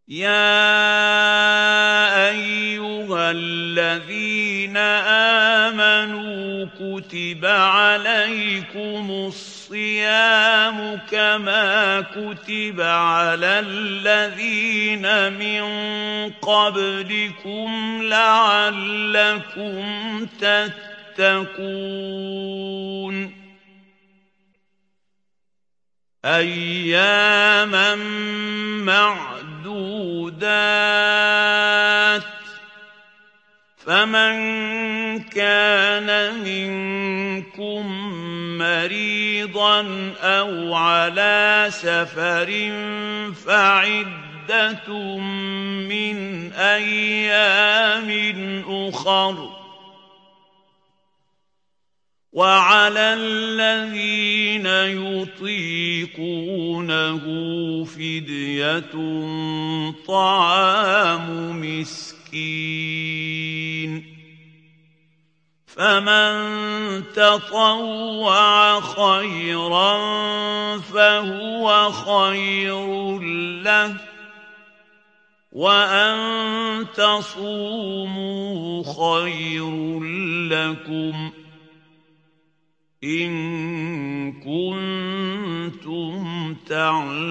يَا أَيُّهَا الَّذِينَ آمَنُوا كُتِبَ عَلَيْكُمُ الصِّيَامُ كَمَا كُتِبَ عَلَى الَّذِينَ مِن قَبْلِكُمْ لَعَلَّكُمْ تَتَّقُونَ أَيَّامًا مَّعْدُودَاتٍ ۚ فَمَن كَانَ مِنكُم مَّرِيضًا أَوْ عَلَىٰ سَفَرٍ فَعِدَّةٌ مِّنْ أَيَّامٍ أُخَرَ ۚ وَعَلَى الَّذِينَ يُطِيقُونَهُ فِدْيَةٌ طَعَامُ مِسْكِينٍ ۖ فَمَن تَطَوَّعَ خَيْرًا فَهُوَ خَيْرٌ لَّهُ ۚ وَأَن تَصُومُوا خَيْرٌ لَّكُمْ إِن كُنتُمْ تَعْلَمُونَ.